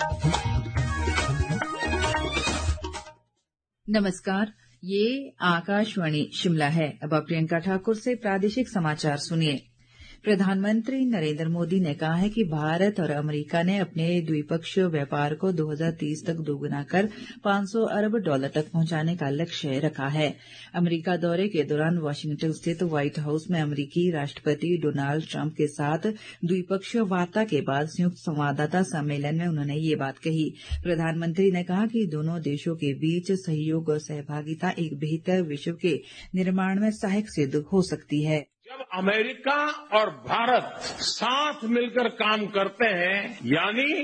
नमस्कार, ये आकाशवाणी शिमला है। अब आप प्रियंका ठाकुर से प्रादेशिक समाचार सुनिए। प्रधानमंत्री नरेंद्र मोदी ने कहा है कि भारत और अमेरिका ने अपने द्विपक्षीय व्यापार को 2030 तक दोगुना कर $500 अरब तक पहुंचाने का लक्ष्य रखा है। अमेरिका दौरे के दौरान वाशिंगटन स्थित व्हाइट हाउस में अमेरिकी राष्ट्रपति डोनाल्ड ट्रंप के साथ द्विपक्षीय वार्ता के बाद संयुक्त संवाददाता सम्मेलन में उन्होंने ये बात कही। प्रधानमंत्री ने कहा कि दोनों देशों के बीच सहयोग और सहभागिता एक बेहतर विश्व के निर्माण में सहायक सिद्ध हो सकती है। जब अमेरिका और भारत साथ मिलकर काम करते हैं, यानी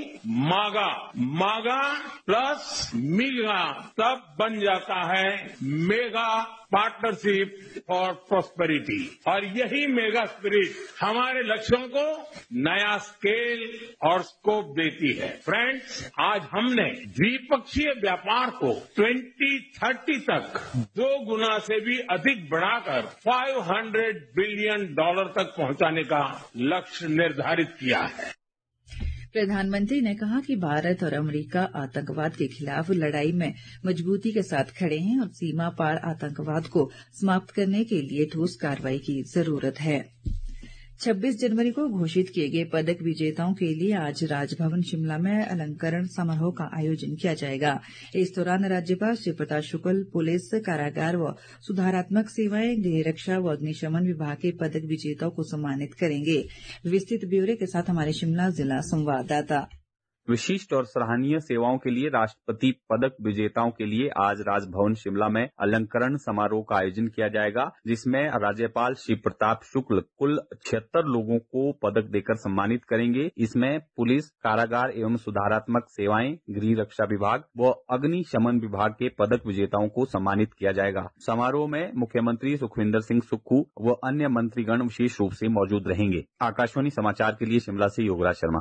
मागा प्लस मीगा, तब बन जाता है मेगा पार्टनरशिप फॉर प्रॉस्पेरिटी। और यही मेगा स्पिरिट हमारे लक्ष्यों को नया स्केल और स्कोप देती है। फ्रेंड्स, आज हमने द्विपक्षीय व्यापार को 2030 तक 2 गुना से भी अधिक बढ़ाकर $500 बिलियन तक पहुंचाने का लक्ष्य निर्धारित किया है। प्रधानमंत्री ने कहा कि भारत और अमेरिका आतंकवाद के खिलाफ लड़ाई में मजबूती के साथ खड़े हैं और सीमा पार आतंकवाद को समाप्त करने के लिए ठोस कार्रवाई की जरूरत है। 26 जनवरी को घोषित किए गए पदक विजेताओं के लिए आज राजभवन शिमला में अलंकरण समारोह का आयोजन किया जाएगा। इस दौरान राज्यपाल श्री प्रताप शुक्ल पुलिस, कारागार व सुधारात्मक सेवाएं, गृह रक्षा व अग्निशमन विभाग के पदक विजेताओं को सम्मानित करेंगे। विस्तृत ब्यौरे के साथ हमारे शिमला जिला संवाददाता। विशिष्ट और सराहनीय सेवाओं के लिए राष्ट्रपति पदक विजेताओं के लिए आज राजभवन शिमला में अलंकरण समारोह का आयोजन किया जाएगा, जिसमें राज्यपाल श्री प्रताप शुक्ल कुल 76 लोगों को पदक देकर सम्मानित करेंगे। इसमें पुलिस, कारागार एवं सुधारात्मक सेवाएं, गृह रक्षा विभाग व अग्निशमन विभाग के पदक विजेताओं को सम्मानित किया जाएगा। समारोह में मुख्यमंत्री सुखविंदर सिंह सुक्खू व अन्य मंत्रीगण विशेष रूप से मौजूद रहेंगे। आकाशवाणी समाचार के लिए शिमला से योगराज शर्मा।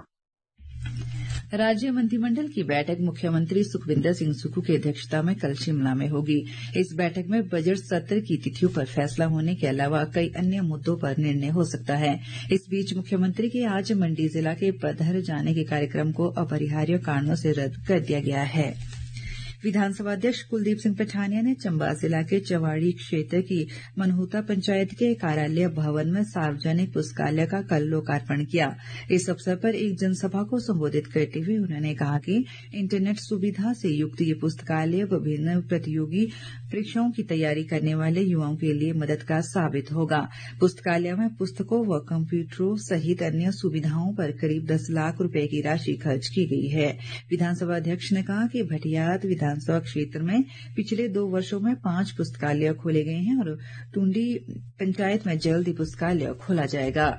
राज्य मंत्रिमंडल की बैठक मुख्यमंत्री सुखविंदर सिंह सुक्खू की अध्यक्षता में कल शिमला में होगी। इस बैठक में बजट सत्र की तिथियों पर फैसला होने के अलावा कई अन्य मुद्दों पर निर्णय हो सकता है। इस बीच मुख्यमंत्री के आज मंडी जिला के पधर जाने के कार्यक्रम को अपरिहार्य कारणों से रद्द कर दिया गया है। विधानसभा अध्यक्ष कुलदीप सिंह पठानिया ने चंबा जिला के चवाड़ी क्षेत्र की मनहूता पंचायत के कार्यालय भवन में सार्वजनिक पुस्तकालय का कल लोकार्पण किया। इस अवसर पर एक जनसभा को संबोधित करते हुए उन्होंने कहा कि इंटरनेट सुविधा से युक्त ये पुस्तकालय विभिन्न प्रतियोगी परीक्षाओं की तैयारी करने वाले युवाओं के लिए मददगार साबित होगा। पुस्तकालय में पुस्तकों व कंप्यूटरों सहित अन्य सुविधाओं पर करीब 10 लाख रुपए की राशि खर्च की गई है। विधानसभा अध्यक्ष ने कहा कि भटियात विधानसभा क्षेत्र में पिछले 2 वर्षों में 5 पुस्तकालय खोले गए हैं और टुंडी पंचायत में जल्द ही पुस्तकालय खोला जाएगा।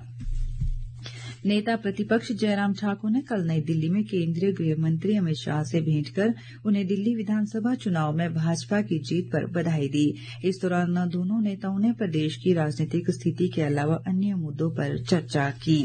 नेता प्रतिपक्ष जयराम ठाकुर ने कल नई दिल्ली में केंद्रीय गृह मंत्री अमित शाह से भेंट कर उन्हें दिल्ली विधानसभा चुनाव में भाजपा की जीत पर बधाई दी। इस दौरान दोनों नेताओं ने प्रदेश की राजनीतिक स्थिति के अलावा अन्य मुद्दों पर चर्चा की।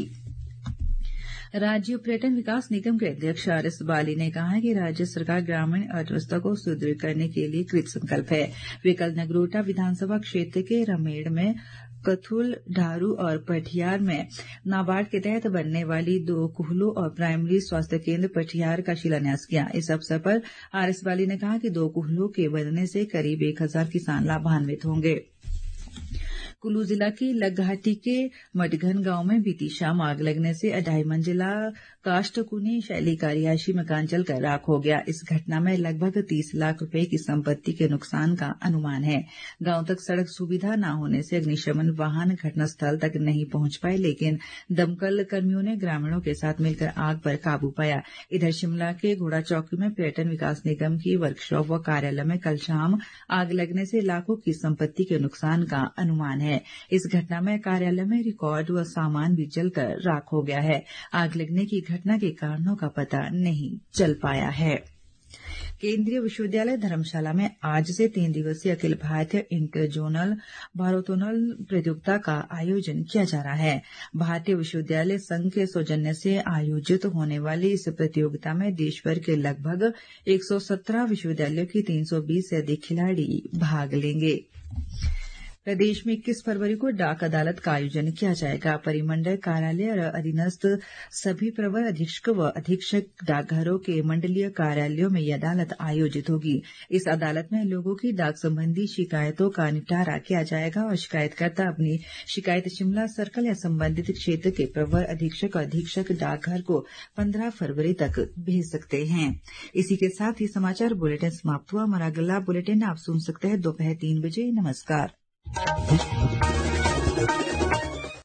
राज्य पर्यटन विकास निगम के अध्यक्ष आर.एस. बाली ने कहा है कि राज्य सरकार ग्रामीण अर्थव्यवस्था को सुदृढ़ करने के लिए कृत संकल्प है। वे कल नगरोटा विधानसभा क्षेत्र के रमेड़ में, कथुल, ढारू और पठियार में नाबार्ड के तहत बनने वाली 2 कुहलों और प्राइमरी स्वास्थ्य केंद्र पठियार का शिलान्यास किया। इस अवसर पर आर.एस. बाली ने कहा कि 2 कुहलों के बनने से करीब 1000 किसान लाभान्वित होंगे। कुल्लू जिला की लगघाटी के मटघन गांव में बीती शाम आग लगने से 2.5 मंजिला काष्ठकुनी शैली का रिहायशी मकान जलकर राख हो गया। इस घटना में लगभग 30 लाख रुपए की संपत्ति के नुकसान का अनुमान है। गांव तक सड़क सुविधा न होने से अग्निशमन वाहन घटनास्थल तक नहीं पहुंच पाए, लेकिन दमकल कर्मियों ने ग्रामीणों के साथ मिलकर आग पर काबू पाया। इधर शिमला के घोड़ा चौकी में पर्यटन विकास निगम की वर्कशॉप व कार्यालय में कल शाम आग लगने से लाखों की संपत्ति के नुकसान का अनुमान है। इस घटना में कार्यालय में रिकॉर्ड व सामान भी जलकर राख हो गया है। आग लगने की घटना के कारणों का पता नहीं चल पाया है। केंद्रीय विश्वविद्यालय धर्मशाला में आज से 3 दिवसीय अखिल भारतीय इंटर जोनल भारोत्तोलन प्रतियोगिता का आयोजन किया जा रहा है। भारतीय विश्वविद्यालय संघ के सौजन्य से आयोजित होने वाली इस प्रतियोगिता में देशभर के लगभग 117 विश्वविद्यालयों के 320 से अधिक खिलाड़ी भाग लेंगे। प्रदेश में 21 फरवरी को डाक अदालत का आयोजन किया जाएगा। परिमंडल कार्यालय और अधीनस्थ सभी प्रवर अधीक्षक व अधीक्षक डाकघरों के मंडलीय कार्यालयों में ये अदालत आयोजित होगी। इस अदालत में लोगों की डाक संबंधी शिकायतों का निपटारा किया जाएगा और शिकायतकर्ता अपनी शिकायत शिमला सर्कल या संबंधित क्षेत्र के प्रवर अधीक्षक और अधीक्षक डाकघर को 15 फरवरी तक भेज सकते हैं। इसी के साथ ही समाचार बुलेटिन समाप्त हुआ। हमारा अगला बुलेटिन आप सुन सकते हैं दोपहर 3 बजे। नमस्कार।